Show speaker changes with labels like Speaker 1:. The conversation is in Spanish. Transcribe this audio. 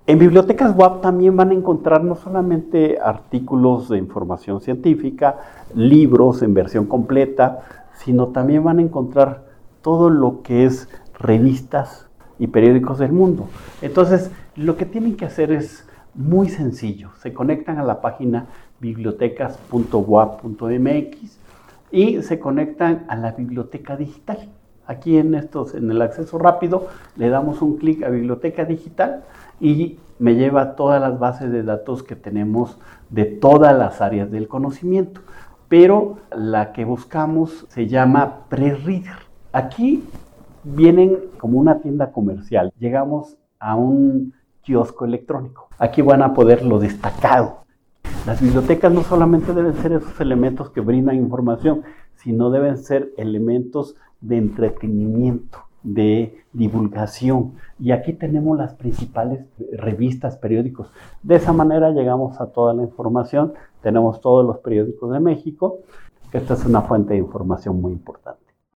Speaker 1: En bibliotecas WAP también van a encontrar no solamente artículos de información científica, libros en versión completa, sino también van a encontrar todo lo que es revistas y periódicos del mundo. Entonces, lo que tienen que hacer es muy sencillo. Se conectan a la página bibliotecas.wap.mx y se conectan a la biblioteca digital. Aquí en el acceso rápido le damos un clic a biblioteca digital y me lleva a todas las bases de datos que tenemos de todas las áreas del conocimiento. Pero la que buscamos se llama Pre-Reader. Aquí vienen como una tienda comercial. Llegamos a un kiosco electrónico. Aquí van a poder lo destacado. Las bibliotecas no solamente deben ser esos elementos que brindan información, sino deben ser elementos de entretenimiento, de divulgación. Y aquí tenemos las principales revistas, periódicos. De esa manera llegamos a toda la información. Tenemos todos los periódicos de México. Esta es una fuente de información muy importante.